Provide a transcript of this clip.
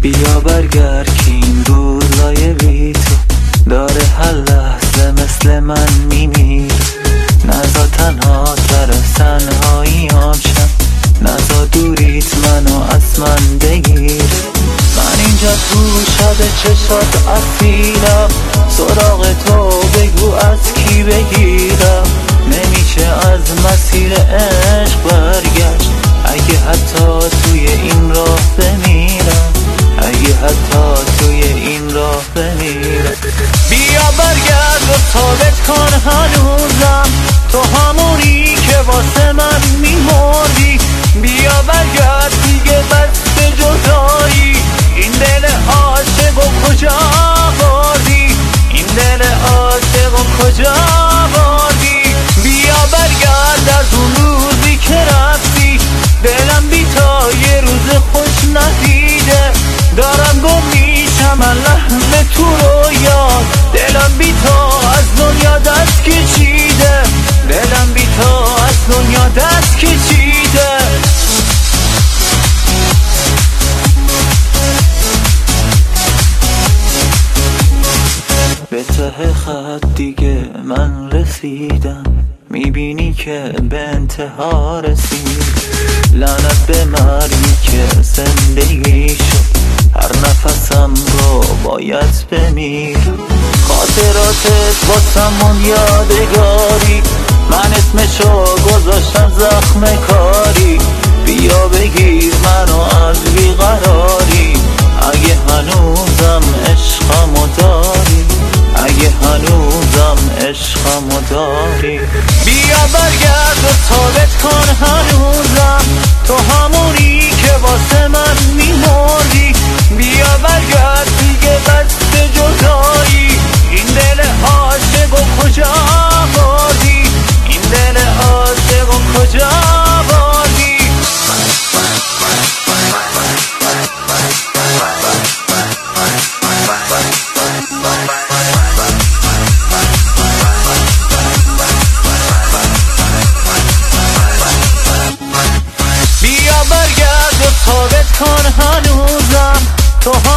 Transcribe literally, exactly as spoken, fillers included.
بیا برگرد که این روزای بی تو داره هر لحظه مثل من میمیر. نزا تنها تر تنهایی آمشم، نزا دوریت منو از من بگیر. من اینجا تو شب چشات اسیرم، سراغ تو بگو از کی بگیرم. نمیشه از مسیر عشق برگشت، اگه حتی توی این راه بمیرم، اگه حتی توی این راه بمیرم. بیا برگرد و ثابت کن هنوزم تو همونی که واسه من میمردی. بیا برگرد دیگه بس به جدایی، این دل عاشق و کجا بردی، این دل عاشق و کجا بردی. بیا برگرد از اون روزی که رفتی، دلم بی تا یه روز خوش ندیده. دارم گم میشم من لحظه تو رویات، دلم بی تا از دنیا دست کشیده، دلم بی تا از دنیا دست کشیده. به ته خط دیگه من رسیدم، میبینی که به انتها رسید. لعنت به مرگی که زندگی شد، هر نفسم رو باید بمیر. خاطراتت واسمون یادگاری، من اسمشو گذاشتم زخم کاری. بیا بگیر منو از بیقراری، اگه هنوزم عشقمو داری، اگه هنوزم عشقمو داری. بیا برگرد و ثابت کن هنوزم تو همونی که واسه من میمردی. بیا برگرد دیگه بس به جدایی، این دل عاشق و کجا بردی، این دل عاشق و کجا بردی. بیا برگرد و ثابت کن هنوزم تو